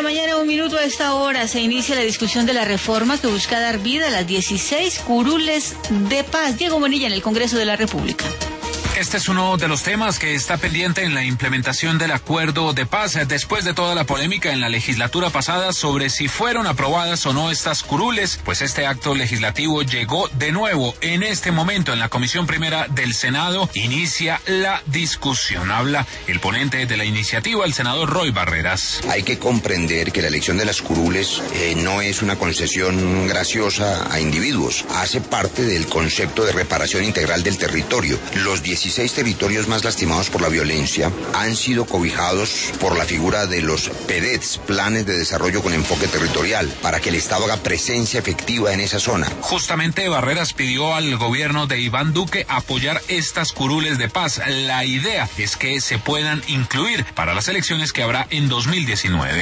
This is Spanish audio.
mañana, 1 minuto. A esta hora se inicia la discusión de la reforma que busca dar vida a las 16 curules de paz. Diego Bonilla en el Congreso de la República. Este es uno de los temas que está pendiente en la implementación del acuerdo de paz, después de toda la polémica en la legislatura pasada sobre si fueron aprobadas o no estas curules, pues este acto legislativo llegó de nuevo en este momento en la Comisión Primera del Senado. Inicia la discusión. Habla el ponente de la iniciativa, el senador Roy Barreras. Hay que comprender que la elección de las curules no es una concesión graciosa a individuos, hace parte del concepto de reparación integral del territorio. Los 16 territorios más lastimados por la violencia han sido cobijados por la figura de los PEDETs, planes de desarrollo con enfoque territorial, para que el Estado haga presencia efectiva en esa zona. Justamente Barreras pidió al gobierno de Iván Duque apoyar estas curules de paz. La idea es que se puedan incluir para las elecciones que habrá en 2019.